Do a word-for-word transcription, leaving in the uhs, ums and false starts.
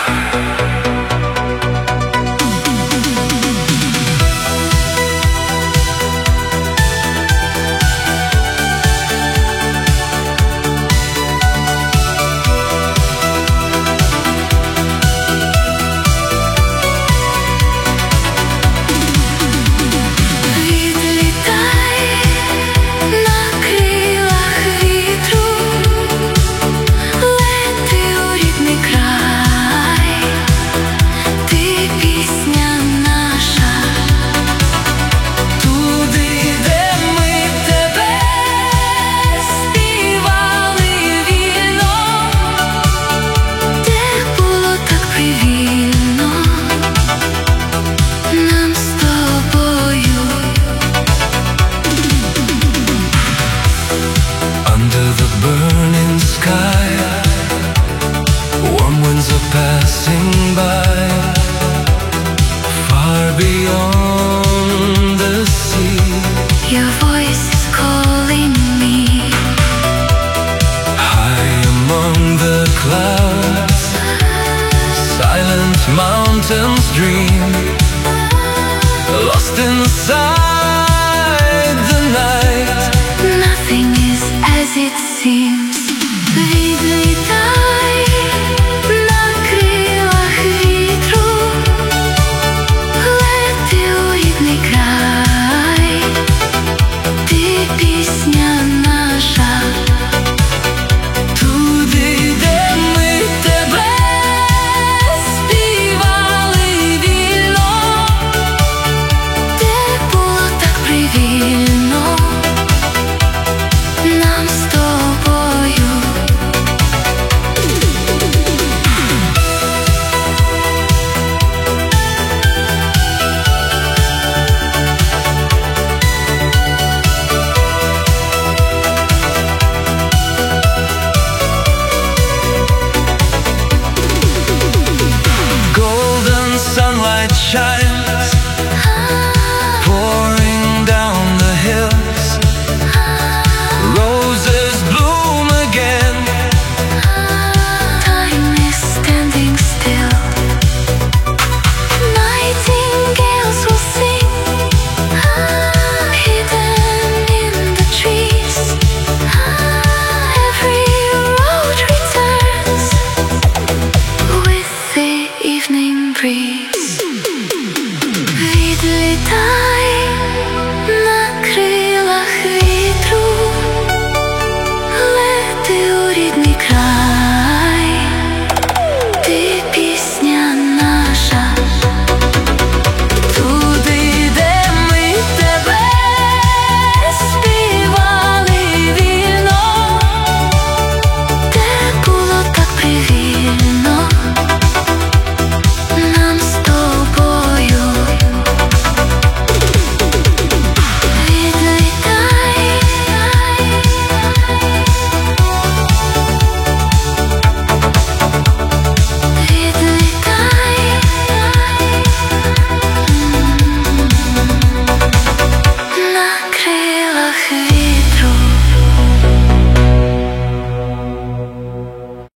Passing by, far beyond the sea. Your voice is calling me. High among the clouds, silent mountains dream, lost inside the night. Nothing is as it seems. Відлітай на крилах вітру, лети у рідний край, ти пісня наша. Туди, де ми тебе співали вільно, Де було так привільно нам з тобою. golden sunlight shines, pouring down the hills. Roses bloom again. Time is standing still. Nightingales will sing, hidden in the trees. Every road returns with the evening breeze.